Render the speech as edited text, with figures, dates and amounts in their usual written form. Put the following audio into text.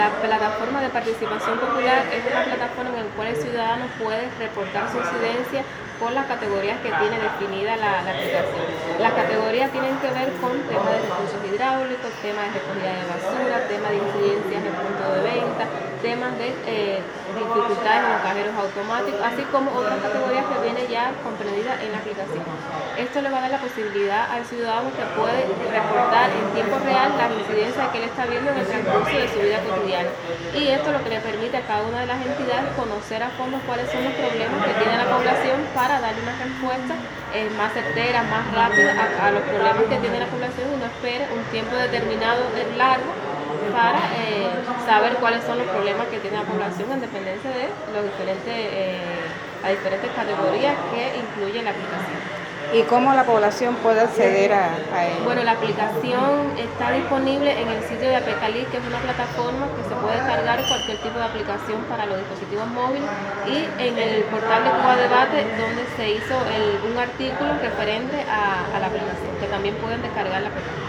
La plataforma de participación popular es una plataforma en la cual el ciudadano puede reportar su incidencia por las categorías que tiene definida la aplicación. Las categorías tienen que ver con temas de recursos hidráulicos, temas de recogida de basura, temas de incidencias en punto de venta, temas de dificultades en los cajeros automáticos, así como otras categorías que vienen ya comprendidas en la aplicación. Esto le va a dar la posibilidad al ciudadano que puede reportar en tiempo real las incidencias que él está viendo en el transcurso de su vida cotidiana. Y esto lo que le permite a cada una de las entidades conocer a fondo cuáles son los problemas que tiene la población para darle una respuesta más certera, más rápida a los problemas que tiene la población y no espere un tiempo determinado largo para saber cuáles son los problemas que tiene la población en dependencia de las diferentes categorías que incluye la aplicación. ¿Y cómo la población puede acceder a él? Bueno, la aplicación está disponible en el sitio de Apecalí, que es una plataforma que se puede descargar cualquier tipo de aplicación para los dispositivos móviles, y en el portal de Cuba Debate, donde se hizo un artículo referente a la aplicación, que también pueden descargar la aplicación.